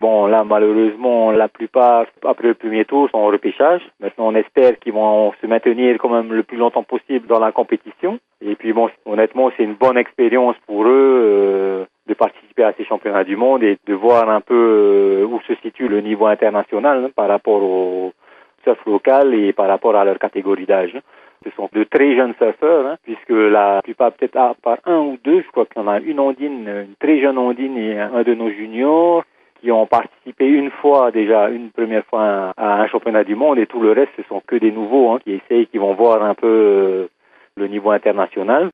bon, là, malheureusement, la plupart, après le premier tour, sont en repêchage. Maintenant, on espère qu'ils vont se maintenir quand même le plus longtemps possible dans la compétition. Et puis, bon, honnêtement, c'est une bonne expérience pour eux de participer à ces championnats du monde et de voir un peu où se situe le niveau international par rapport au surf local et par rapport à leur catégorie d'âge. Ce sont de très jeunes surfeurs, puisque la plupart, peut-être à part un ou deux, je crois qu'il y en a une très jeune Ondine et un de nos juniors qui ont participé une première fois à un championnat du monde, et tout le reste, ce sont que des nouveaux qui essayent, qui vont voir un peu le niveau international.